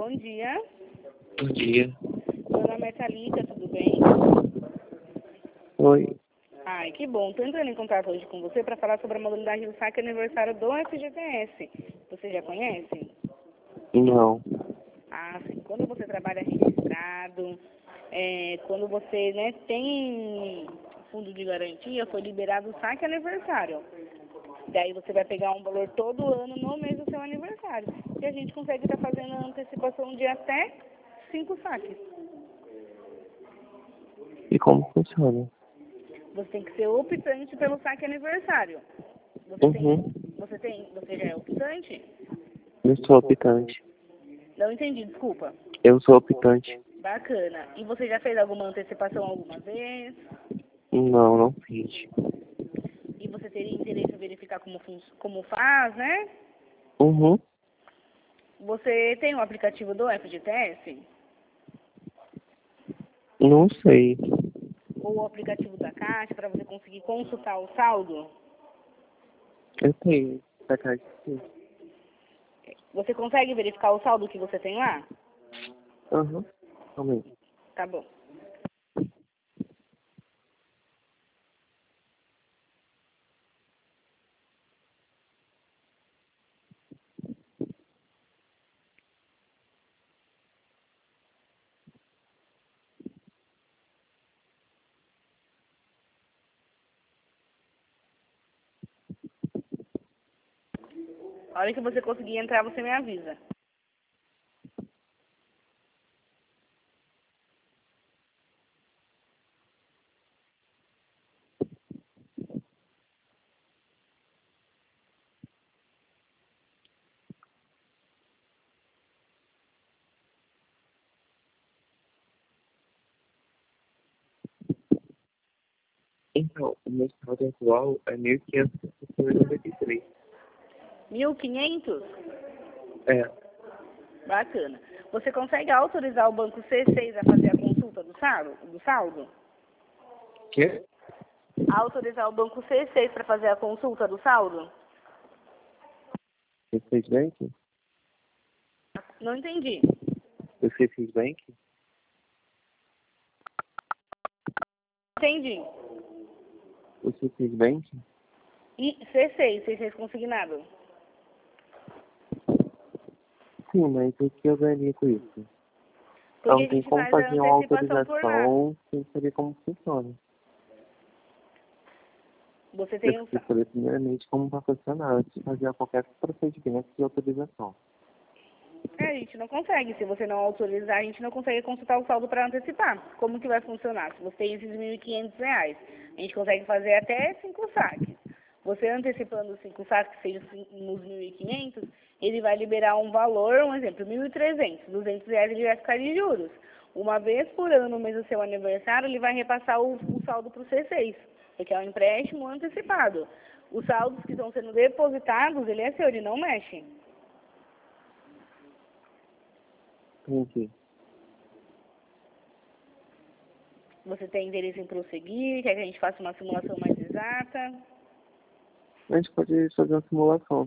bom dia. Bom dia. Meu nome é Thalita, tudo bem? Oi. Ai, que bom. Estou entrando em contato hoje com você para falar sobre a modalidade do saque aniversário do FGTS. Você já conhece? Não. Ah, sim. Quando você trabalha registrado, quando você, tem fundo de garantia, foi liberado o saque aniversário. Daí você vai pegar um valor todo ano no mês do seu aniversário. E a gente consegue estar fazendo a antecipação de até 5 saques. E como funciona? Você tem que ser optante pelo saque aniversário. Você já é optante? Eu sou optante. Não entendi, desculpa. Eu sou optante. Bacana. E você já fez alguma antecipação alguma vez? Não, não fiz. E você teria interesse em verificar como faz, né? Uhum. Você tem o aplicativo do FGTS? Não sei. Ou o aplicativo da Caixa para você conseguir consultar o saldo? Eu tenho. Tá cá, sim. Você consegue verificar o saldo que você tem lá? Aham. Calma aí. Tá bom. A hora que você conseguir entrar, você me avisa. Então, o meu saldo atual é 1.593. 1.500? É. Bacana. Você consegue autorizar o banco C6 a fazer a consulta do saldo? Quê? Autorizar o banco C6 para fazer a consulta do saldo? C6 Bank? Não entendi. O C6 Bank? Entendi. O C6 Bank? E C6 consignado. Sim, mas o que eu ganharia com isso? Porque Então a tem gente como faz a fazer uma antecipação por lá. autorização sem saber como funciona. Você Eu tem o... preciso saber primeiramente como vai funcionar antes de fazer qualquer procedimento de autorização. A gente não consegue. Se você não autorizar, a gente não consegue consultar o saldo para antecipar. Como que vai funcionar? Se você tem esses R$ 1.500, a gente consegue fazer até 5 saques. Você antecipando os 5 saques, que sejam nos 1.500, ele vai liberar um valor, um exemplo, 1.300. R$ 200 ele vai ficar de juros. Uma vez por ano, no mês do seu aniversário, ele vai repassar o saldo para o C6, porque é um empréstimo antecipado. Os saldos que estão sendo depositados, ele é seu, ele não mexe. Entendi. Você tem interesse em prosseguir? Quer que a gente faça uma simulação mais exata? A gente pode fazer uma simulação.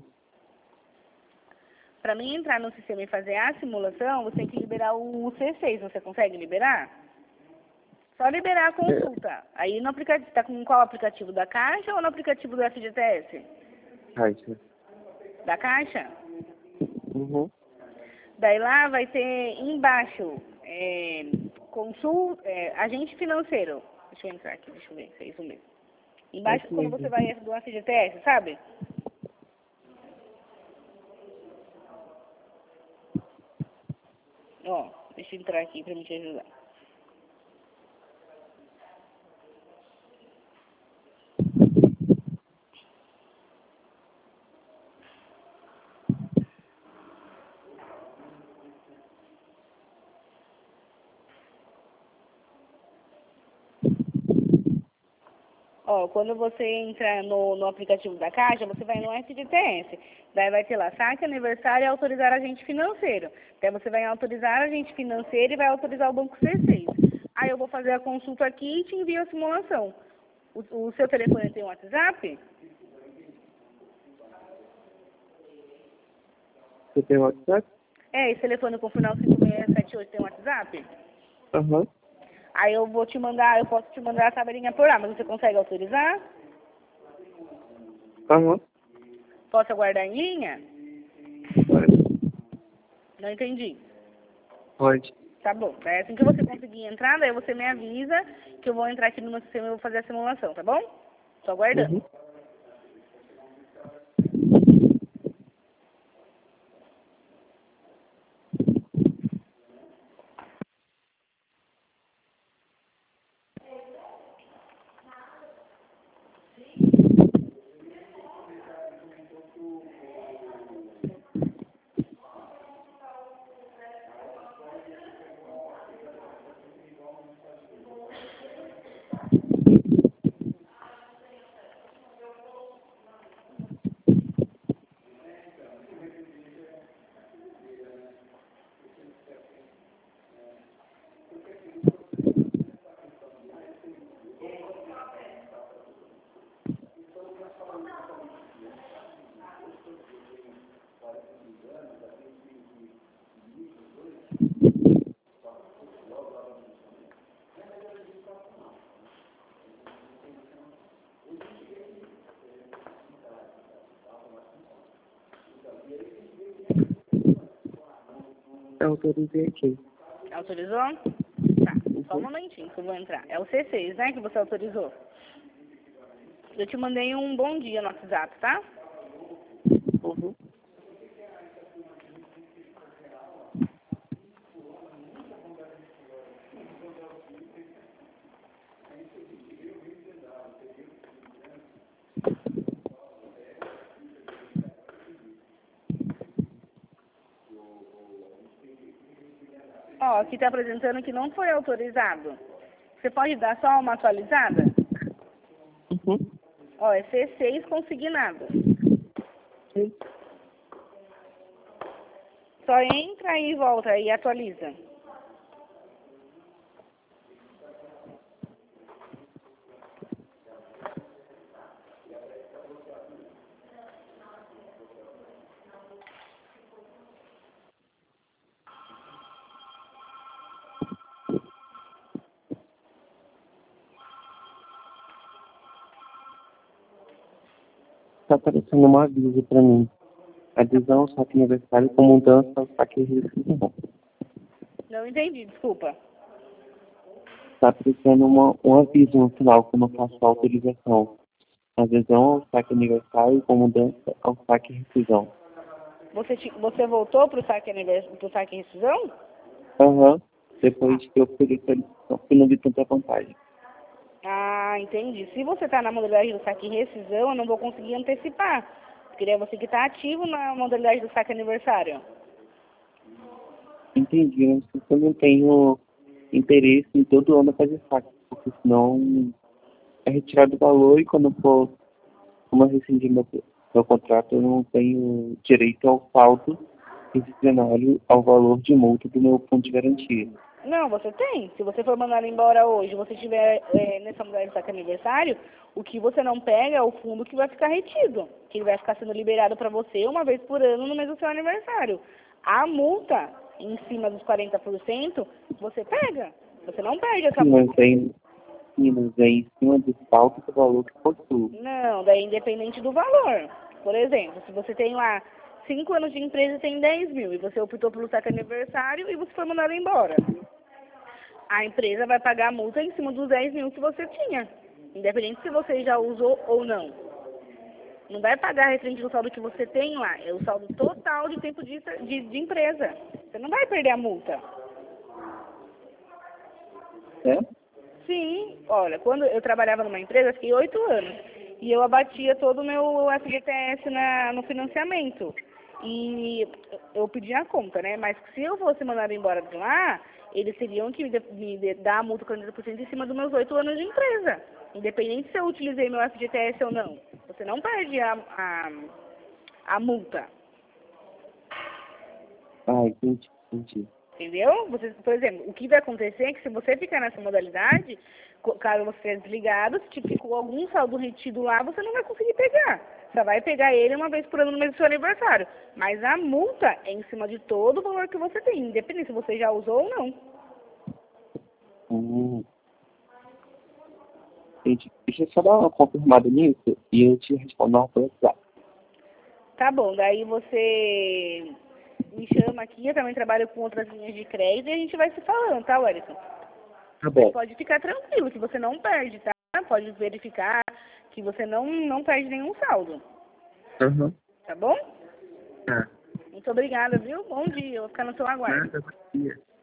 Para mim entrar no sistema e fazer a simulação, você tem que liberar o C6. Você consegue liberar? Só liberar a consulta. Aí no aplicativo, está com qual aplicativo? Da Caixa ou no aplicativo do FGTS? Caixa. Da Caixa? Uhum. Daí lá vai ter embaixo, agente financeiro. Deixa eu entrar aqui, deixa eu ver se é isso mesmo. Embaixo, quando você vai do FGTS, sabe? Ó, deixa eu entrar aqui para me te ajudar. Ó, quando você entra no aplicativo da Caixa, você vai no FGTS. Daí vai ter lá, saque aniversário e autorizar agente financeiro. Daí você vai autorizar agente financeiro e vai autorizar o banco C6. Aí eu vou fazer a consulta aqui e te envio a simulação. O seu telefone tem um WhatsApp? Você tem WhatsApp? esse telefone com o final 5678 tem um WhatsApp? Aham. Aí eu posso te mandar a tabelinha por lá, mas você consegue autorizar? Aham. Posso aguardar em linha? Pode. Não entendi. Pode. Tá bom. É assim que você conseguir entrar, daí você me avisa que eu vou entrar aqui no meu sistema e vou fazer a simulação, tá bom? Tô aguardando. Uhum. Eu autorizei aqui. Autorizou? Tá, só um momentinho que eu vou entrar. É o C6, né, que você autorizou? Eu te mandei um bom dia no WhatsApp, tá? Uhum. Ó, aqui tá apresentando que não foi autorizado. Você pode dar só uma atualizada? Uhum. Ó, é C6 consignado. Sim. Só entra e volta e atualiza. Tá aparecendo um aviso pra mim. Adesão ao saque aniversário com mudança ao saque rescisão. Não entendi, desculpa. Tá aparecendo um aviso no final quando eu faço a autorização. Adesão ao saque aniversário com mudança ao saque rescisão. Você voltou pro saque rescisão? Aham. Depois que eu peguei solicitação, eu não vi tanta vantagem. Ah, entendi. Se você tá na modalidade do saque rescisão, eu não vou conseguir antecipar. Porque daí você que tá ativo na modalidade do saque aniversário. Entendi, mas eu não tenho interesse em todo ano fazer saque, porque senão é retirado o valor e quando eu for, como eu rescindi meu contrato, eu não tenho direito ao saldo discricionário ao valor de multa do meu fundo de garantia. Não, você tem. Se você for mandado embora hoje, você estiver nessa modalidade de saque aniversário, o que você não pega é o fundo que vai ficar retido. Que ele vai ficar sendo liberado para você uma vez por ano no mês do seu aniversário. A multa, em cima dos 40%, você pega. Você não perde essa Sim, multa. mas é em cima do saldo do valor que possui. Não, daí independente do valor. Por exemplo, se você tem lá 5 anos de empresa e tem 10 mil, e você optou pelo saque aniversário e você foi mandado embora. A empresa vai pagar a multa em cima dos 10 mil que você tinha, independente se você já usou ou não. Não vai pagar referente do saldo que você tem lá, é o saldo total de tempo de empresa. Você não vai perder a multa. É? Sim, olha, quando eu trabalhava numa empresa, fiquei 8 anos, e eu abatia todo o meu FGTS no financiamento. E eu pedi a conta, né? Mas se eu fosse mandado embora de lá, eles teriam que me dar a multa 40% em cima dos meus 8 anos de empresa. Independente se eu utilizei meu FGTS ou não. Você não perde a multa. Ah, entendi. Entendeu? Você, por exemplo, o que vai acontecer é que se você ficar nessa modalidade, caso você seja desligado, se ficou algum saldo retido lá, você não vai conseguir pegar. Só vai pegar ele uma vez por ano no mês do seu aniversário. Mas a multa é em cima de todo o valor que você tem, independente se você já usou ou não. Entendi. Deixa eu só dar uma confirmada nisso e eu te respondo no WhatsApp. Tá bom, daí você me chama aqui, eu também trabalho com outras linhas de crédito e a gente vai se falando, tá, Wellington? Tá bom. Pode ficar tranquilo, que você não perde, tá? Pode verificar que você não perde nenhum saldo. Uhum. Tá bom? Tá. Muito obrigada, viu? Bom dia, eu vou ficar no seu aguardo. Nada, bom dia.